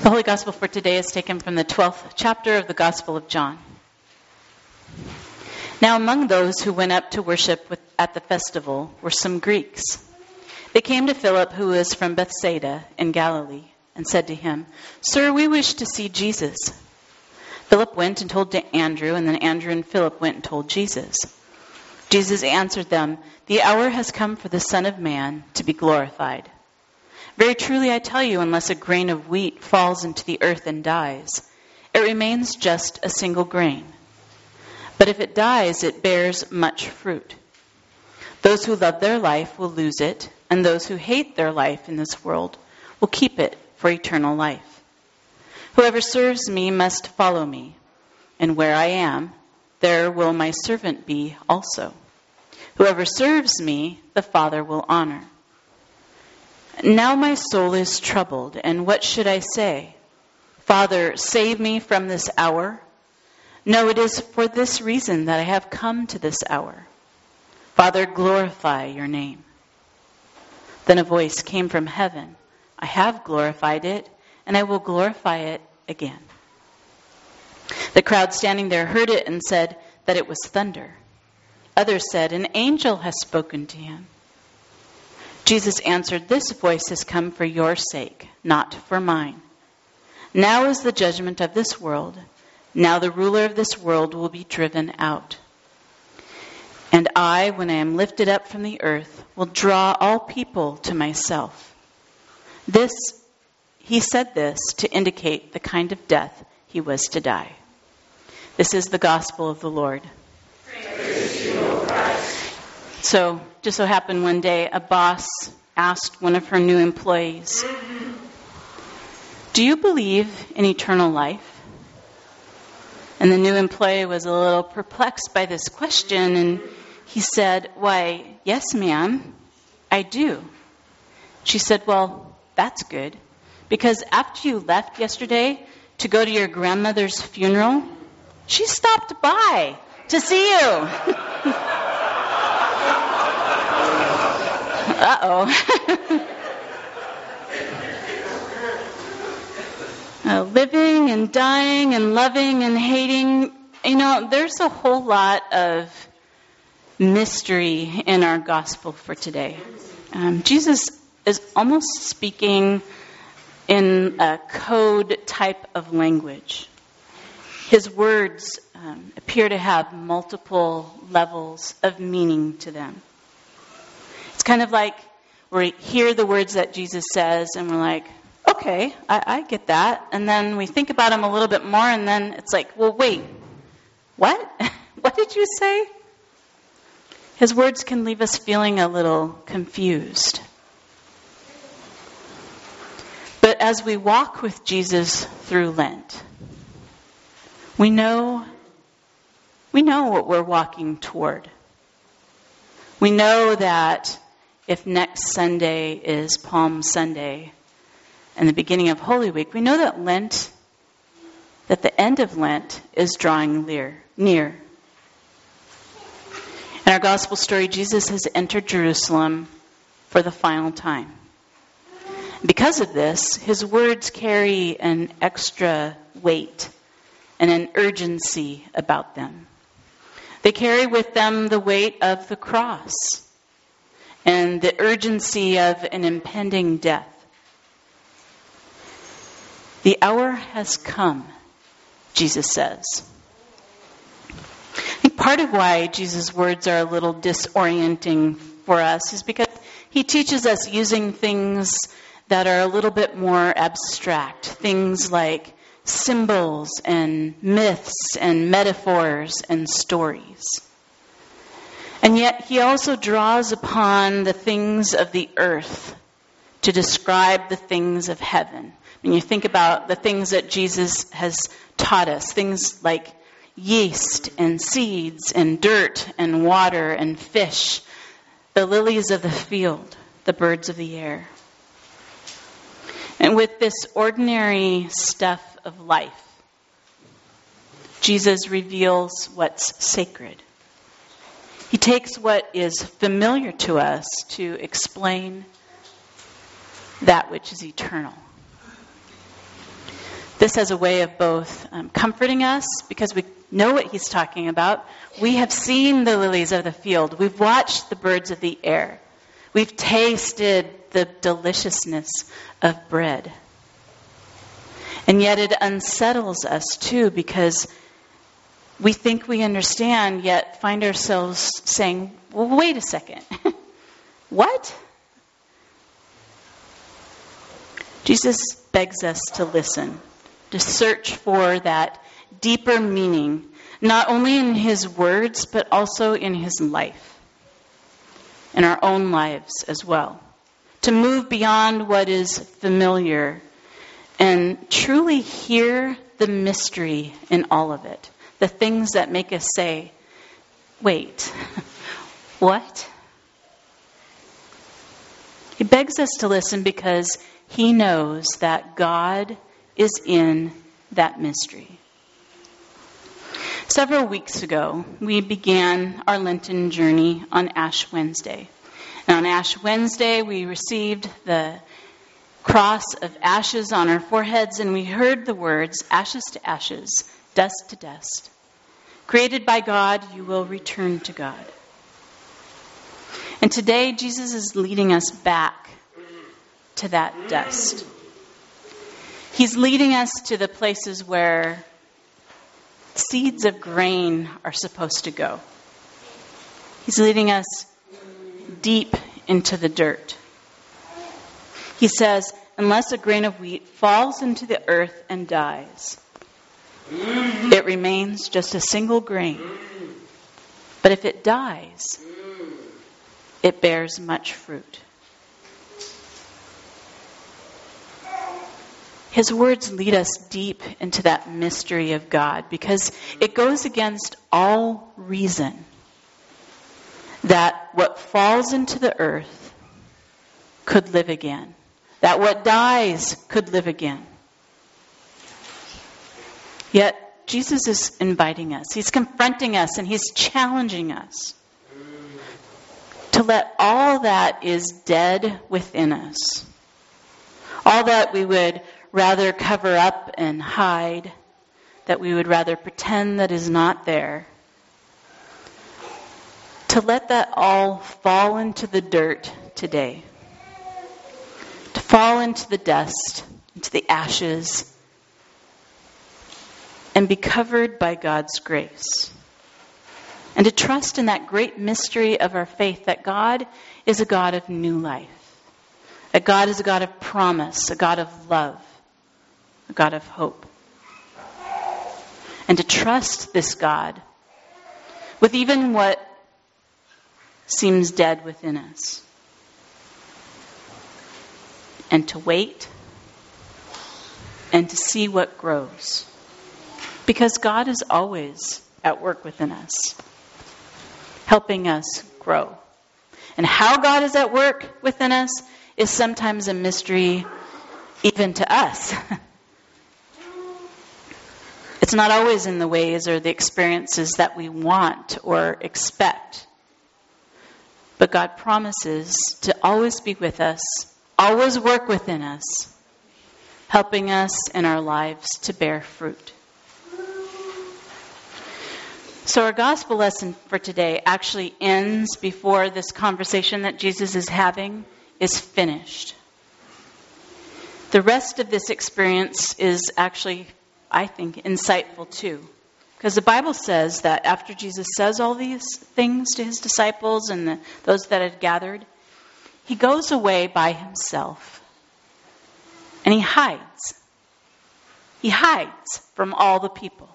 The Holy Gospel for today is taken from the 12th chapter of the Gospel of John. Now among those who went up to worship at the festival were some Greeks. They came to Philip, who was from Bethsaida in Galilee, and said to him, "Sir, we wish to see Jesus." Philip went and told Andrew, and then Andrew and Philip went and told Jesus. Jesus answered them, "The hour has come for the Son of Man to be glorified. Very truly I tell you, unless a grain of wheat falls into the earth and dies, it remains just a single grain. But if it dies, it bears much fruit. Those who love their life will lose it, and those who hate their life in this world will keep it for eternal life. Whoever serves me must follow me, and where I am, there will my servant be also. Whoever serves me, the Father will honor. Now my soul is troubled, and what should I say? Father, save me from this hour? No, it is for this reason that I have come to this hour. Father, glorify your name." Then a voice came from heaven, "I have glorified it, and I will glorify it again." The crowd standing there heard it and said that it was thunder. Others said, "An angel has spoken to him." Jesus answered, "This voice has come for your sake, not for mine. Now is the judgment of this world. Now the ruler of this world will be driven out. And I, when I am lifted up from the earth, will draw all people to myself." He said this to indicate the kind of death he was to die. This is the gospel of the Lord. Praise to you, O Christ. So, just so happened one day, a boss asked one of her new employees, "Do you believe in eternal life?" And the new employee was a little perplexed by this question, and he said, "Why, yes, ma'am, I do." She said, "Well, that's good, because after you left yesterday to go to your grandmother's funeral, she stopped by to see you." Uh-oh. Living and dying and loving and hating, there's a whole lot of mystery in our gospel for today. Jesus is almost speaking in a code type of language. His words appear to have multiple levels of meaning to them. It's kind of like we hear the words that Jesus says and we're like, okay, I get that. And then we think about him a little bit more and then it's like, well, wait, what? What did you say? His words can leave us feeling a little confused. But as we walk with Jesus through Lent, we know what we're walking toward. We know that if next Sunday is Palm Sunday and the beginning of Holy Week, we know that the end of Lent is drawing near. In our gospel story, Jesus has entered Jerusalem for the final time. Because of this, his words carry an extra weight and an urgency about them. They carry with them the weight of the cross and the urgency of an impending death. The hour has come, Jesus says. I think part of why Jesus' words are a little disorienting for us is because he teaches us using things that are a little bit more abstract, things like symbols and myths and metaphors and stories. And yet he also draws upon the things of the earth to describe the things of heaven. When you think about the things that Jesus has taught us, things like yeast and seeds and dirt and water and fish, the lilies of the field, the birds of the air. And with this ordinary stuff of life, Jesus reveals what's sacred. He takes what is familiar to us to explain that which is eternal. This has a way of both comforting us because we know what he's talking about. We have seen the lilies of the field. We've watched the birds of the air. We've tasted the deliciousness of bread. And yet it unsettles us too because we think we understand, yet find ourselves saying, well, wait a second. What? Jesus begs us to listen, to search for that deeper meaning, not only in his words, but also in his life, in our own lives as well. To move beyond what is familiar and truly hear the mystery in all of it. The things that make us say, wait, what? He begs us to listen because he knows that God is in that mystery. Several weeks ago, we began our Lenten journey on Ash Wednesday. And on Ash Wednesday, we received the cross of ashes on our foreheads, and we heard the words, ashes to ashes, dust to dust. Created by God, you will return to God. And today, Jesus is leading us back to that dust. He's leading us to the places where seeds of grain are supposed to go. He's leading us deep into the dirt. He says, unless a grain of wheat falls into the earth and dies, it remains just a single grain. But if it dies, it bears much fruit. His words lead us deep into that mystery of God because it goes against all reason that what falls into the earth could live again, that what dies could live again. Yet Jesus is inviting us, he's confronting us, and he's challenging us to let all that is dead within us, all that we would rather cover up and hide, that we would rather pretend that is not there, to let that all fall into the dirt today, to fall into the dust, into the ashes, and be covered by God's grace. And to trust in that great mystery of our faith that God is a God of new life, that God is a God of promise, a God of love, a God of hope. And to trust this God with even what seems dead within us. And to wait and to see what grows. Because God is always at work within us, helping us grow. And how God is at work within us is sometimes a mystery even to us. It's not always in the ways or the experiences that we want or expect. But God promises to always be with us, always work within us, helping us in our lives to bear fruit. So our gospel lesson for today actually ends before this conversation that Jesus is having is finished. The rest of this experience is actually, I think, insightful too. Because the Bible says that after Jesus says all these things to his disciples and those that had gathered, he goes away by himself. And he hides. He hides from all the people.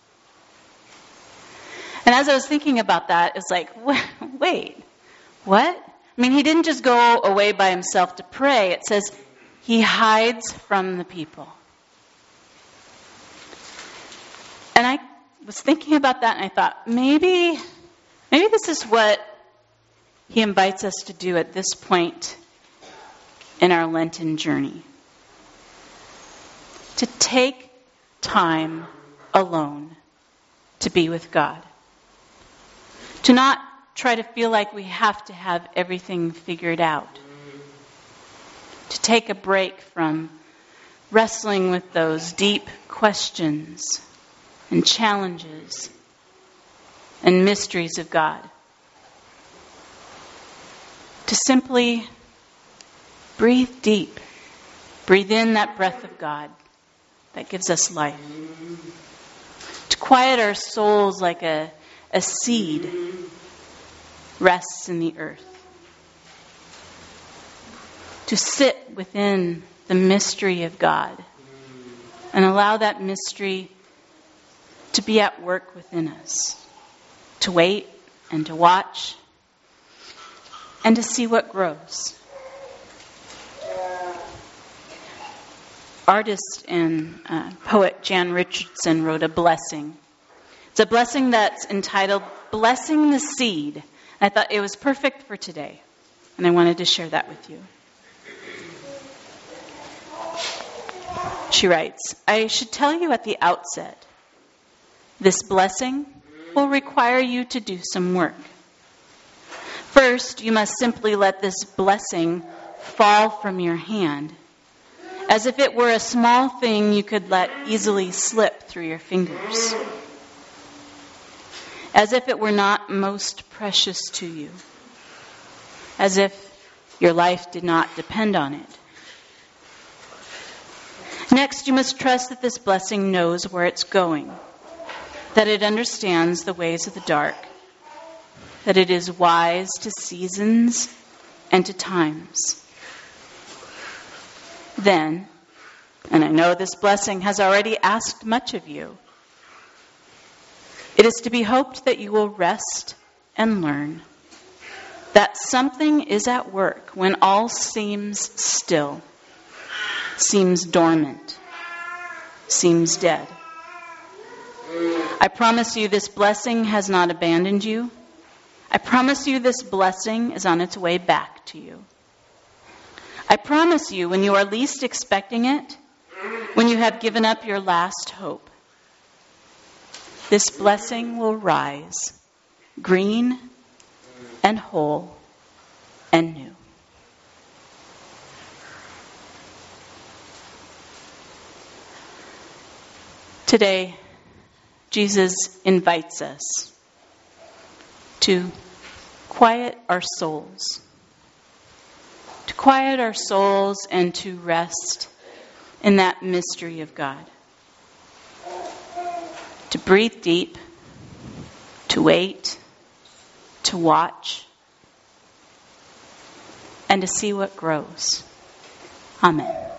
And as I was thinking about that, it's like, wait, what? I mean, he didn't just go away by himself to pray. It says he hides from the people. And I was thinking about that, and I thought, maybe this is what he invites us to do at this point in our Lenten journey. To take time alone to be with God. To not try to feel like we have to have everything figured out. To take a break from wrestling with those deep questions and challenges and mysteries of God. To simply breathe deep. Breathe in that breath of God that gives us life. To quiet our souls like a seed rests in the earth. To sit within the mystery of God and allow that mystery to be at work within us. To wait and to watch and to see what grows. Artist and poet Jan Richardson wrote a blessing. It's a blessing that's entitled Blessing the Seed. I thought it was perfect for today, and I wanted to share that with you. She writes, I should tell you at the outset, this blessing will require you to do some work. First, you must simply let this blessing fall from your hand, as if it were a small thing you could let easily slip through your fingers. As if it were not most precious to you. As if your life did not depend on it. Next, you must trust that this blessing knows where it's going, that it understands the ways of the dark, that it is wise to seasons and to times. Then, and I know this blessing has already asked much of you, it is to be hoped that you will rest and learn that something is at work when all seems still, seems dormant, seems dead. I promise you this blessing has not abandoned you. I promise you this blessing is on its way back to you. I promise you when you are least expecting it, when you have given up your last hope, this blessing will rise, green and whole and new. Today, Jesus invites us to quiet our souls. To quiet our souls and to rest in that mystery of God. To breathe deep, to wait, to watch, and to see what grows. Amen.